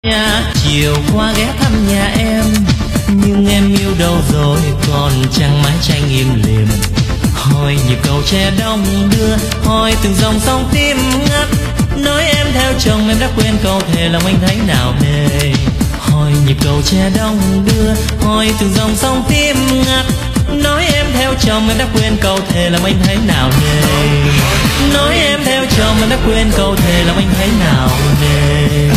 Nhà chiều qua ghé thăm nhà em, nhưng em yêu đâu rồi còn chẳng mái tranh im lìm. Hỏi nhịp cầu tre đông đưa, hỏi từng dòng sông tim ngắt. Nói em theo chồng em đã quên câu thề lòng anh thấy nào nề. Hỏi nhịp cầu tre đông đưa, hỏi từng dòng sông tim ngắt. Nói em theo chồng em đã quên câu thề lòng anh thấy nào nề. Nói em theo chồng em đã quên câu thề lòng anh thấy nào nề.